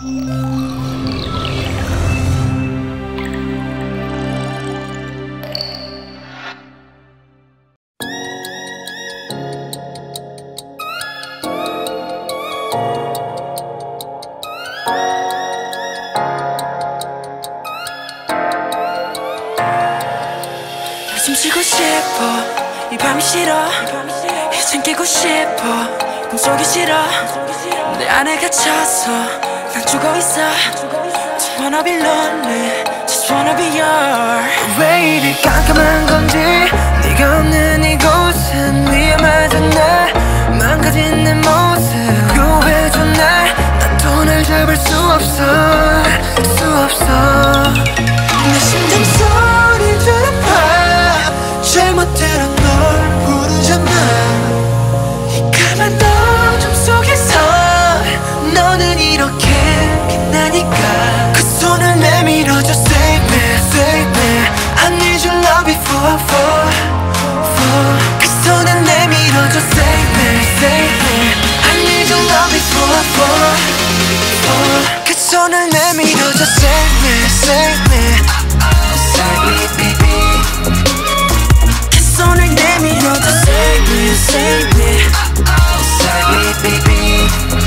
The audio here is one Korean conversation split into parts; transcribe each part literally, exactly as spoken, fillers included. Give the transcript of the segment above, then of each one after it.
숨쉬고 싶어 이 밤이 싫어 이젠 깨고 싶어 꿈속이 싫어 내 안에 갇혀서 난 죽어있어 Just wanna be lonely Just wanna be yours 왜 이리 깜깜한 건지 네가 없는 이곳은 위험하잖아 망가진 내 모습 구해줘 날 나 돈을 잡을 수 없어 수 없어 내 심장 소리 들어봐 잘못대로 널 부르잖아 이 까만 어둠 속에서 너는 이렇게 빛나니까 그 손을 내밀어줘 Save me, save me I need your love before I fall, fall 그 손을 내밀어줘 Save me, save me I need your love before I fall, fall 그 손을 내밀어줘 Save me, save me Save me, baby 손을 내밀어줘 Save me, save me Save me, baby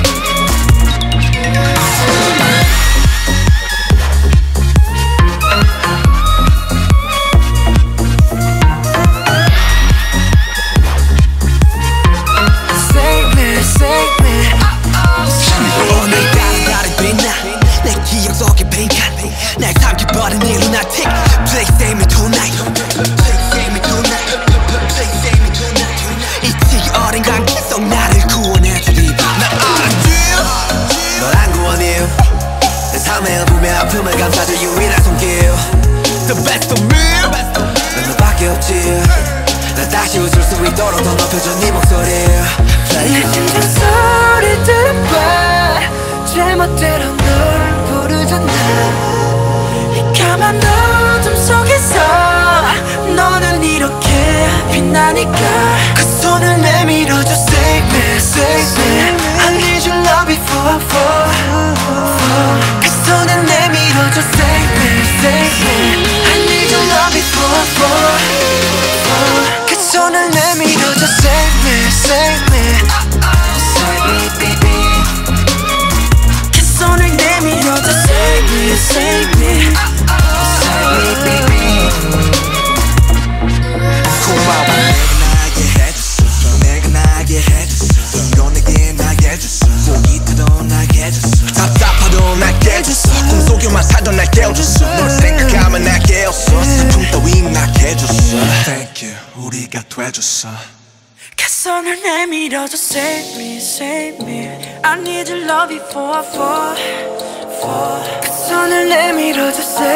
Save me, save me 오늘 다른 달이 빛나 내 기억 속에 빈칸 날 삼켜버린 이 lunatic Please save me tonight Please save me tonight Please save me tonight 이 어린 감기 속 나를 구원해주리 나 알았지 널 안 구원해 내 삶의 분명 아픔을 감싸줄 유일한 손길 The best of me 난 너밖에 없지 나 다시 웃을 수 있도록 더 높여줘 네 목소리 내 심장 소리 들어봐 제멋대로 널 부르잖아 이 까만 어둠 속에서 너는 이렇게 빛나니까 그 손을 내밀어줘 Save me, save me I need your love before I fall, fall 그 손을 내밀어줘 Save me, save me I need your love before I fall, fall 그 손을 내밀어줘 Save me, save me Save me, baby 그 손을 내밀어줘 Save me, save me Save me, baby 고마워 내가 나게 해줬어 내가 나게 해줬어 이런 내게 나게 해줬어 목이 타도 나게 해줬어 답답하도 나게 해줬어 꿈속에만 살던 날 깨워줬어 널 생각하면 날 깨웠어 슬픔 따윈 나게 해줬어 Thank you 우리가 돼줬어 그 손을 내밀어줘 Save me, save me I need your love before I fall, fall 그 손을 내밀어줘 Save